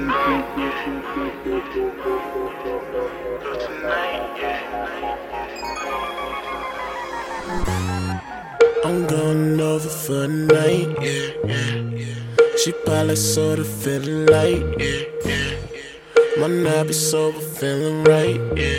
I'm going over for the night, She probably sorta feeling light, Might not be sober, feeling right,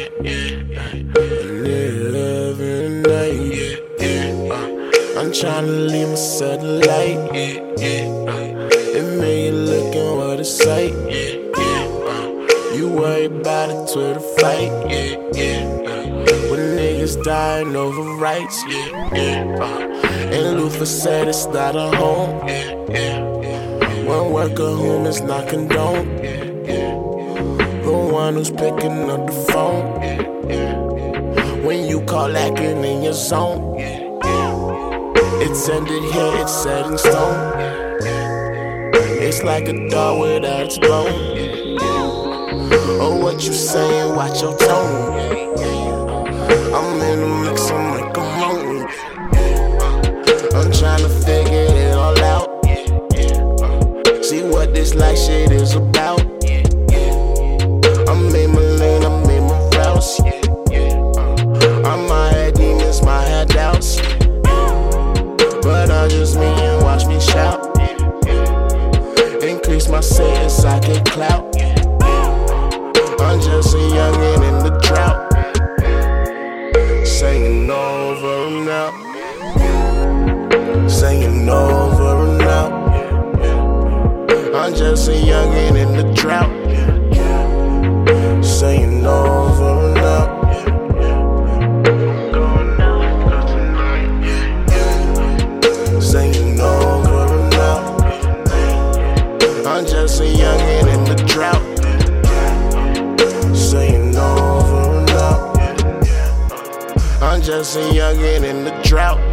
And every night, I'm tryna leave myself the light, It made you looking what a sight, You worry about it to the fight, When niggas dying over rights, And Luther said it's not a home, One worker whom is not condoned, The one who's picking up the phone, When you call lacking in your zone, It's ended here, it's set in stone, It's like a dog without its bone, Oh, what you saying, watch your tone, I'm in the mix, I'm like, come on, I'm tryna figure it all out, See what this life shit is about, I'm in my lane, I'm in my routes, I might have demons, might have doubts, But I'm just me and watch me shout, Increase my sales, I get clout, I'm just a youngin' in the drought, Saying over and out, Saying over and out, I'm just a youngin' in the drought, Saying over and out, Saying over and out, I'm just a youngin' in the drought, Saying over and out, I'm just a youngin' in the drought.